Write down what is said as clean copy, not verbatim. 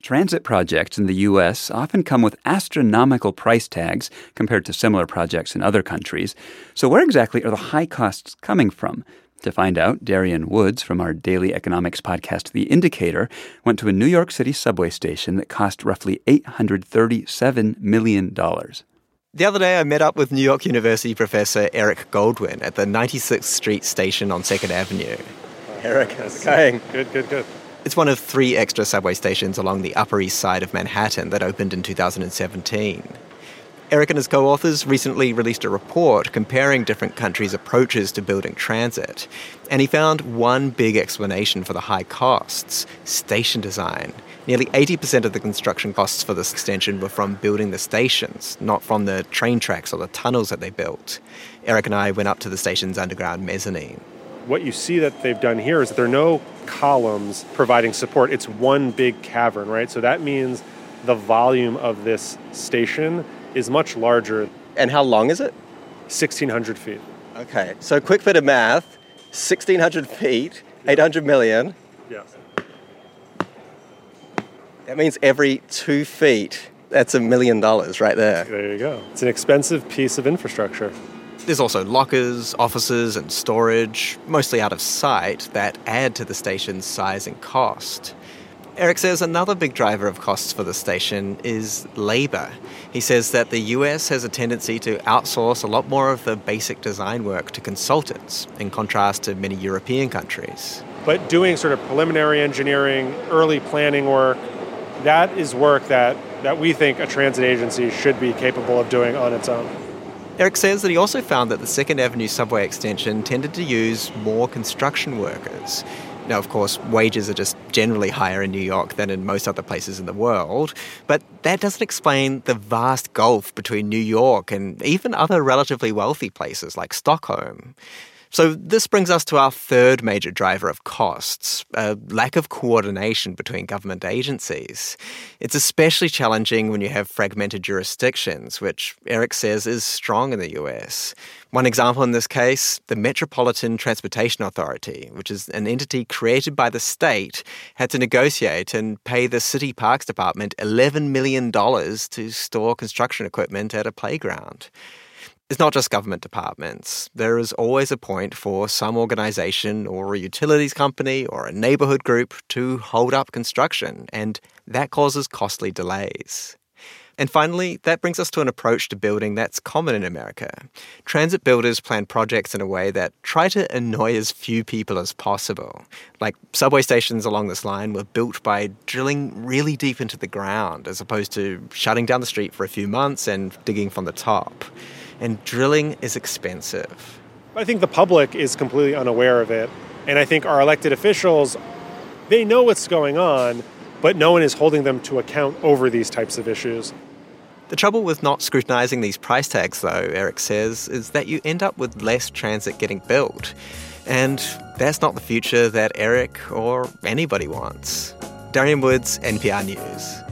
Transit projects in the U.S. often come with astronomical price tags compared to similar projects in other countries. So where exactly are the high costs coming from? To find out, Darian Woods from our daily economics podcast, The Indicator, went to a New York City subway station that cost roughly $837 million. The other day, I met up with New York University professor Eric Goldwyn at the 96th Street station on 2nd Avenue. Eric, how's it going? Good. It's one of 3 extra subway stations along the Upper East Side of Manhattan that opened in 2017. Eric and his co-authors recently released a report comparing different countries' approaches to building transit. And he found one big explanation for the high costs: station design. Nearly 80% of the construction costs for this extension were from building the stations, not from the train tracks or the tunnels that they built. Eric and I went up to the station's underground mezzanine. What you see that they've done here is that there are no columns providing support. It's one big cavern, right? So that means the volume of this station is much larger. And how long is it? 1,600 feet. Okay, so quick bit of math, 1,600 feet, 800 million. Yes. That means every 2 feet, that's $1 million right there. There you go. It's an expensive piece of infrastructure. There's also lockers, offices, and storage, mostly out of sight, that add to the station's size and cost. Eric says another big driver of costs for the station is labor. He says that the US has a tendency to outsource a lot more of the basic design work to consultants, in contrast to many European countries. But doing sort of preliminary engineering, early planning work, that is work that we think a transit agency should be capable of doing on its own. Eric says that he also found that the 2nd Avenue subway extension tended to use more construction workers. Now, of course, wages are just generally higher in New York than in most other places in the world, but that doesn't explain the vast gulf between New York and even other relatively wealthy places like Stockholm. So this brings us to our third major driver of costs, a lack of coordination between government agencies. It's especially challenging when you have fragmented jurisdictions, which Eric says is strong in the US. One example in this case, the Metropolitan Transportation Authority, which is an entity created by the state, had to negotiate and pay the City Parks Department $11 million to store construction equipment at a playground. It's not just government departments. There is always a point for some organization or a utilities company or a neighborhood group to hold up construction, and that causes costly delays. And finally, that brings us to an approach to building that's common in America. Transit builders plan projects in a way that try to annoy as few people as possible. Like subway stations along this line were built by drilling really deep into the ground, as opposed to shutting down the street for a few months and digging from the top. And drilling is expensive. I think the public is completely unaware of it. And I think our elected officials, they know what's going on, but no one is holding them to account over these types of issues. The trouble with not scrutinizing these price tags, though, Eric says, is that you end up with less transit getting built. And that's not the future that Eric or anybody wants. Darian Woods, NPR News.